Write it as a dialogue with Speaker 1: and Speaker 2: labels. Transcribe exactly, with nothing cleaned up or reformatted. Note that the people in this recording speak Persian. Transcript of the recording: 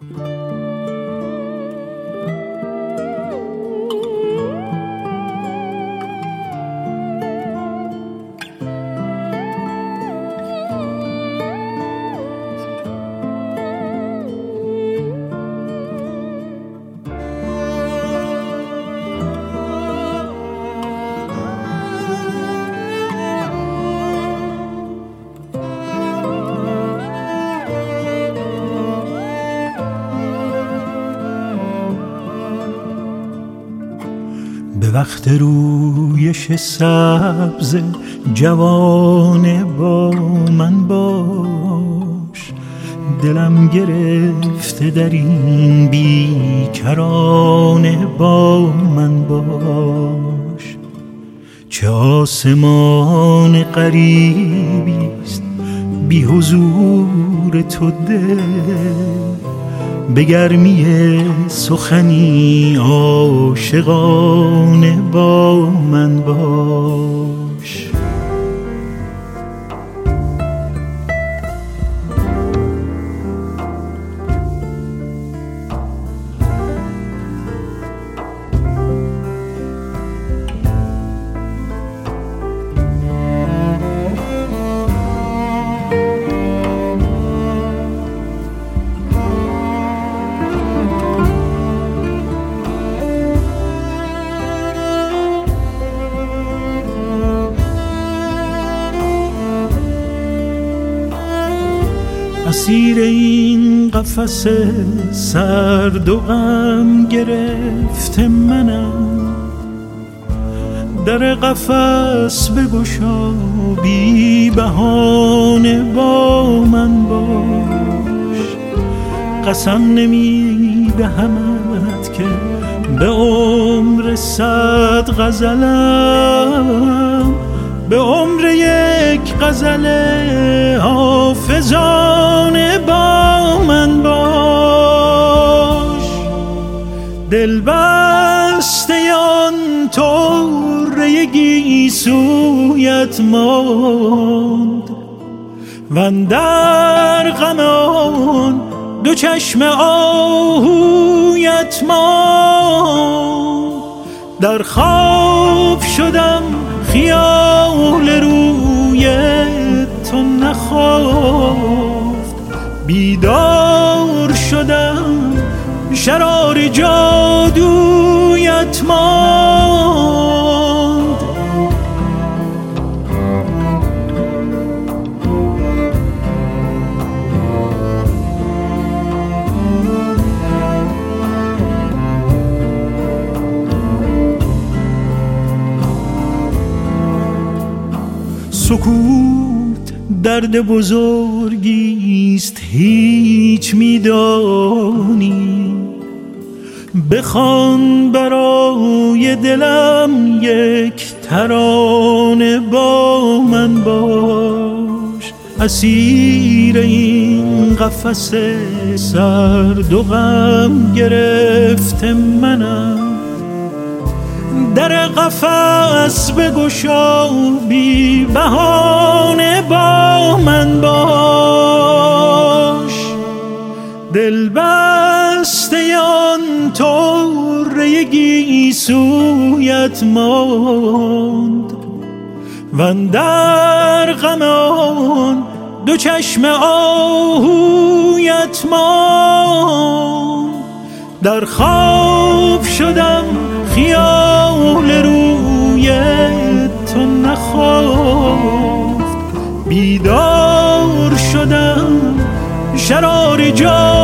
Speaker 1: به وقت رویش سبز جوان با من باش، دلم گرفته در این بیکرانه با من باش. چه آسمان غریبی است بی حضور تو دل، به گرمی سخنی عاشقانه با من باش. اسیر این قفس سرد و غم گرفته منم، در قفس بگشا بی بهانه با من باش. قسم نمی دهمت که به عمر صد غزلم، به عمر یک غزل حافظانه با من باش. دل بسته آن طره گیسویت ماند، واندر غم آن دو چشم آهویت ماند. در خواب شدم خیال روی تو نخفت، بیدار شدم شرار جادویت ماند. سکوت درد بزرگیست هیچ میدانی، بخوان برای دلم یک ترانه با من باش. اسیر این قفس سرد و غم گرفته منم، در قفس بگشا بی بهانه با من باش. دل بسته آن طره گیسویت ماند، واندر غم آن دو چشم آهویت ماند. در خواب شدم خیال روی تو نخفت، بیدار شدم شرار جان